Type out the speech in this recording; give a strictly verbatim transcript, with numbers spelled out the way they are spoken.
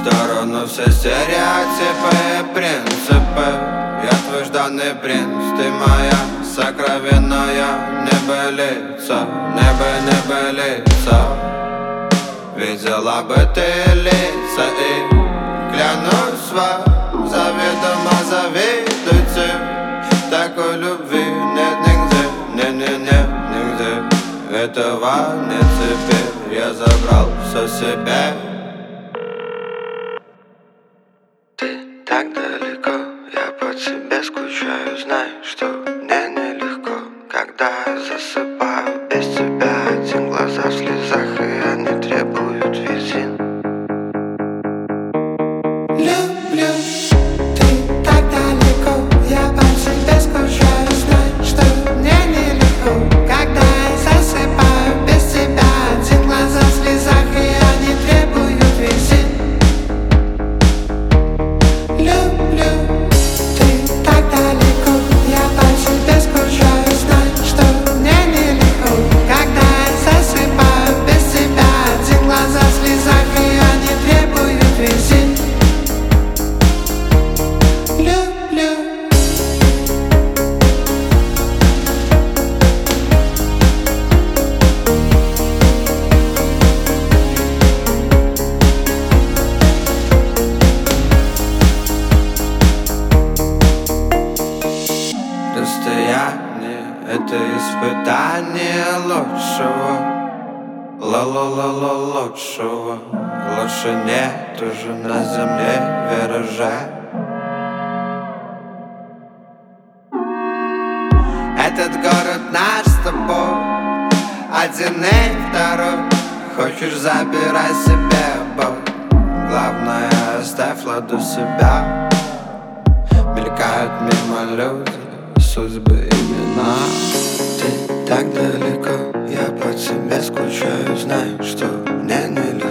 сторону все стереотипы и принципы. Я твой жданный принц, ты моя сокровенная небылица, небо небылица. Видела бы ты лица и клянусь вам, заведомо завидуйте. Такой любви нет нигде, не-не-не, нигде. Этого нет теперь, я забрал все себе. Ты так далеко, я по тебе скучаю. Знаю, что мне нелегко, когда засыпаю без тебя. Один глаза в слезах, и они требуют визит. Люблю, ты так далеко, я по тебе скучаю. Знаю, что мне нелегко, когда я засыпаю без тебя. Один глаза в слезах, и они требуют визит. Люблю, ты так далеко, я по тебе скучаю. Знаю, что мне нелегко, когда я засыпаю без тебя. Один глаза в слезах, и они требуют визит. Люблю. Расстояние — это испытание лучшего, ла-ла-ла-ла лучшего. Лучше нет уже на земле виража. Этот город наш с тобой, один и второй. Хочешь — забирай себе бой, главное — оставь ладу себя. Мелькают мимо люди, судьбы, имена. Ты так далеко, я по тебе скучаю. Знаю, что мне нелегко,